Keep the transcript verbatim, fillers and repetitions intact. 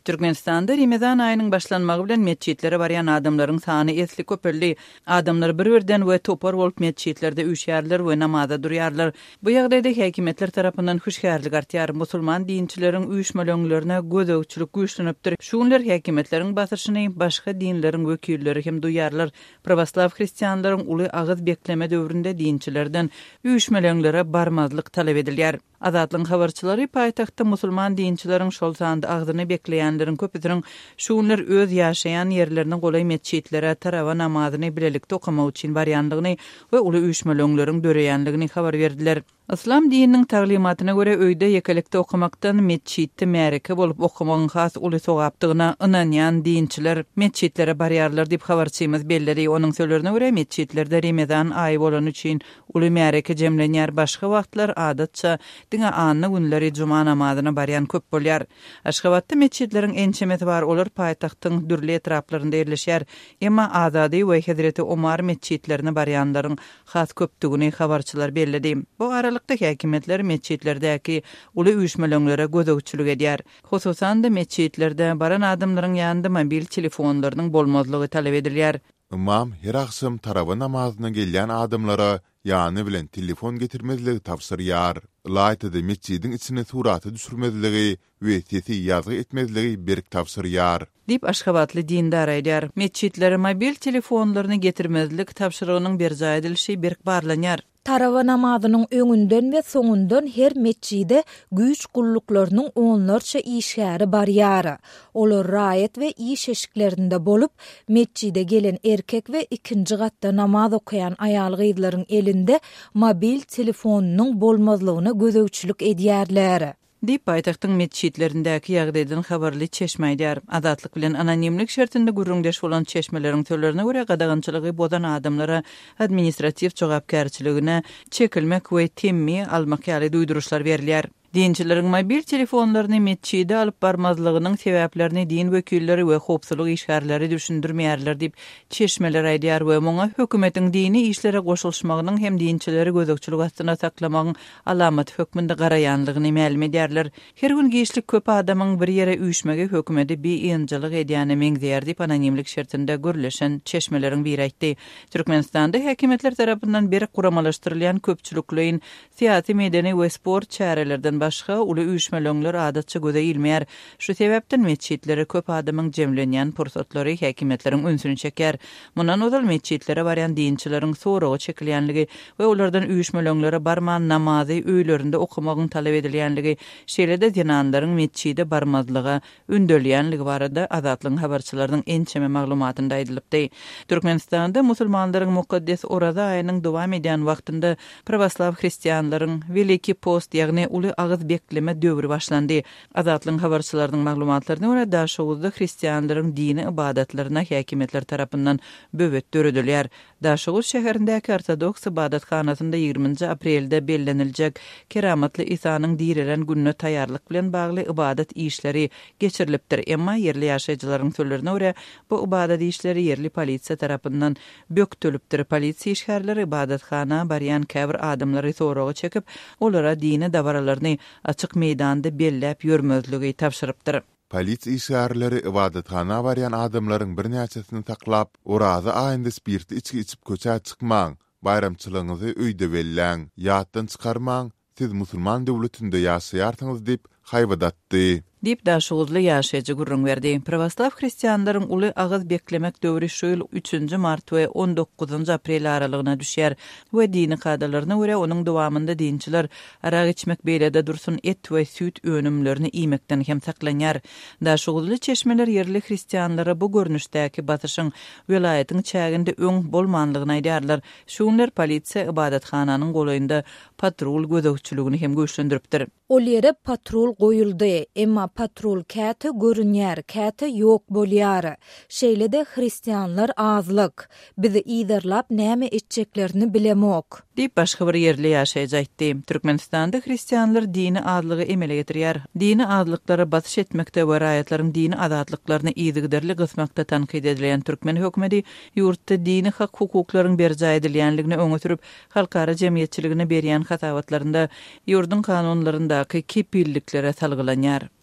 Türkmenistanda Ramazan ayının başlanmagy bilen mescitlere barýan adamlaryň sany esli köpeldi. Adamlar bir-birden we topar bolup mescitlerde üşýärler we namaza durýarlar. Bu ýagdaýda häkimetler tarapyndan hoşgörlik artýar. Musulman dinçileriň uyuşmalarına gözegçilik güýçlenipdir. Şunlar häkimetleriň basyşyny başga dinleriň wekilleri hem duýarlar. Provaslav hristianlaryň uly agyz bekleme döwründe dinçilerden uyuşmalarına barmazlyk talap edilýär. Azatlyň habarçylary paýtagtda musulman dinçileriň şol sanda agzyny bekleýänleriň köpüdiriň şunlar öz ýaşaýan ýerlerini golay mescitlere tarawa namazyny bilelikde okumak üçin barýanlygyny we uly uyuşmalarlaryň döreýänligini habar berdiler. İslam dininiň taglimatyna görä öýde ýekelikde okumakdan mescitde märeke bolup okumagyň has uly sowapdygyna ynanýan dinçiler mescitlere barýarlar diýip habarçymyz belleri. Onuň sözlerine görä mescitlerde Ramazan aýy bolan üçin uly märeke jemlenýär. Başga wagtlar adatça diňe anny günleri juma namazyna barýan köp bolýar. Aşgabatda mescitleriň ençemeti bar olar paýtagtyň dürli etraplarynda ýerleşýär. Emma Azady we Hazreti Omar mescitlerine barýanlaryň has köpdigini habarçylar belledi. Bu aralıkta häkimetler mescitlerdäki uly uyuşmalarlara gözegçilik edýär. Hususan da mescitlerde baran adamlaryň ýanynda mobil telefonlarynyň bolmazlygy talap edilýär. Imam her aksam tarawa namazyna gelýän adamlara ýany bilen telefon getirmezligi tapsyrýar. Laýtyda mescidiň içine suraty düşürmezligi we sesi ýazgy etmezligi berk tapsyrýar. Dip Aşgabatly dindar aýdýar. Mescitlere mobil telefonlaryny getirmezlik tapşyrygynyň berja edilişi berk barlanýar. Tarawa namazynyň öňünden we soňundan her mescide güýç gulluklarynyň onlarça işgäri barýary. Olar raýat we iş eşiklerinde bolup, mescide gelen erkek we ikinji gatda namaz okuyan aýal gyzlaryň elinde mobil telefonunyň bolmazlygyna gözegçilik edýärler. Dip paýtagtyň mescitlerindäki ýagdaýdan habarly çeşme aýdýar. Azatlyk bilen anonimlik şertinde gürrüňdeş bolan çeşmeleriň tölerine görä gadagançylygy bodan adamlara administrativ jogapkärçiligine çekilmek we temmi almak ýaly duýduruşlar berilýär. Dinçileriň mobil telefonlaryny mescide alyp barmazlygynyň sebäplerini din wekilleri we howpsuzlyk işgärleri düşündirmeýärler diýip çeşmeler aýdýar we muňa hökümetiň dini işlere goşulmagynyň hem dinçileri gözegçilik astyna saklamagyň alamaty hökmünde garaýanlygyny ma'lum edýärler. Her gün geçlik köp adamyň bir ýere üýşmege hökümeti beýançylyk edýäni meňzeýär diýip anonimlik şertinde görleşen çeşmeleriň biri aýtdy. Türkmenistanda häkimetler tarapyndan beri kuramalaşdyrylýan köpçülikliň syýasy, medeni we sport çärelerden başga uly uyuşmalar adatça göze ilmeýär. Şu sebäpden mescitlere köp adamyň jemlenýän pursatlary häkimetleriň önsüni çeker. Mundan ozal mescitlere barýan dinçileriň soragy çekilýänligi we olardan uyuşmalara barman namazy öýlerinde okumagyň talap edilýänligi, şeýle-de dinanlaryň mescide barmazlyga ündelýänligi barada azatlyň habarçylarynyň ençeme maglumatynda aýdylypdy. Türkmenistanda musulmanlaryň mukaddes oraza aýynyň dowam edýän wagtynda provaslav hristianlaryň Veliki Post ýagny uly agyz bekleme döwri başlandy. Azatlyň habarçylarynyň maglumatlaryna görä Daşowuzda hristianlaryň dini ibadatlaryna häkimetler tarapyndan böwet döredilýär. Daşowuz şäherindäki ortodoks ibadathanasynda ýygrüminji aprelde bellenilejek Keramatly Isanyň direlen gününe taýýarlyk bilen bagly ibadat işleri geçirilipdir. Emma yerli ýaşaýjylaryň sözlerine görä bu ibadat işleri yerli polisiýa tarapyndan bökdülipdir. Polisiýa işgärleri ibadathana barýan käbir adamlary soragy çekip, olara dini dabaralarını açık meydanda bellep yürmözlüğü tapşırıptır. Polisiýa işgärleri ibadathana barýan adamlaryň bir näçesini taklap, oraza aýynda spirti içki içip köçä çykmaň, bayramçylygyňyzy öýde belläň, ýatdan çykarmaň, siz musulman döwletinde ýaşaýarsyňyz diýip haýbadatdy. Dip Daşowuzly ýaşaýjy gurrun berdi. Provaslav hristianlaryň uly agyz beklemek döwri şu ýyl üçünji mart we on dokuzunji aprel aralygyna düşýär we dini kadalaryna görä onuň dowamında dinçiler araq içmek beýlede dursun et we süt öňümlerini iýmekden hem saklanýar. Daşowuzly çeşmeler yerli hristianlara bu görnüşdäki batyşyň welaýatyň çäginde öň bolmanlygyny aýdýarlar. Şunlar polisiýa ibadathananyň golaýynda patrol gözegçiligini hem güýçlendiripdir. Ol ýere patrol goýuldy, emma patrol käte görünýär, käte ýok bolýar. Şeýle-de hristianlar azlyk. Bizi ýydarlap näme etjeklerini bilemok. Diýip başga bir yerli ýaşaýjy aýtdy. Türkmenistanda hristianlar dini adlygy emele getirýär. Dini adlyklary batyş etmekde we raýatlaryň dini azatlyklaryny ýygyderli gysmakda tanqid edilen Türkmen hökümeti ýurtda dini hak hukuklaryň berja edilýänligini öňe sürüp, halkara jemgyýetçiligine berýän hasawatlarynda ýurdun kanunlaryndaky kepilliklere salgylanýar.